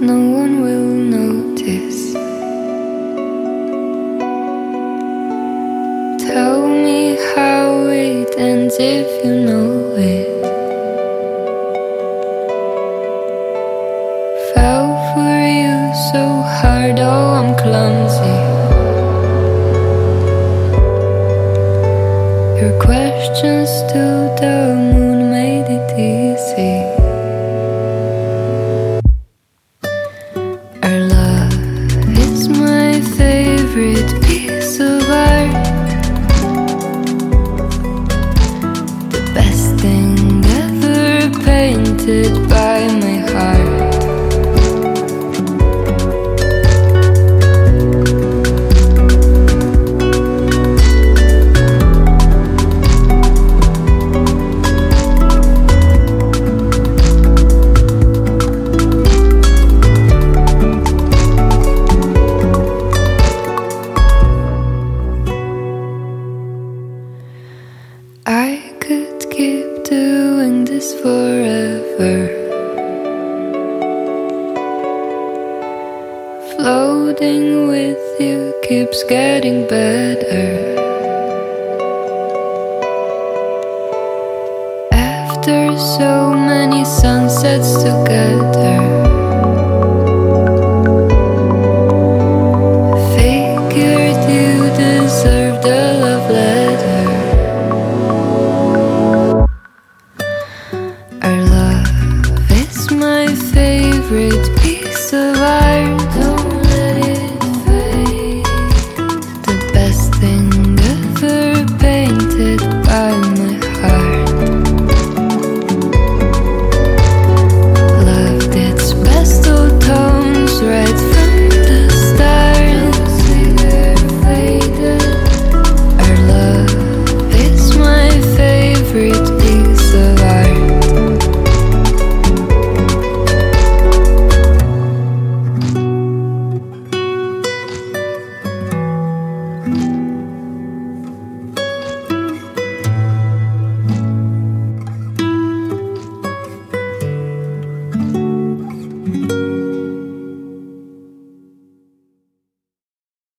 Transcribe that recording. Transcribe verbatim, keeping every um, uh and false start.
no one will notice. Tell me how it ends if you know it. Fell for you so hard, oh I'm clumsy. Your questions to the moon made it easy. Our love is my favorite piece of art, the best thing ever painted by my heart. I could keep doing this forever, floating with you keeps getting better. After so many sunsets together,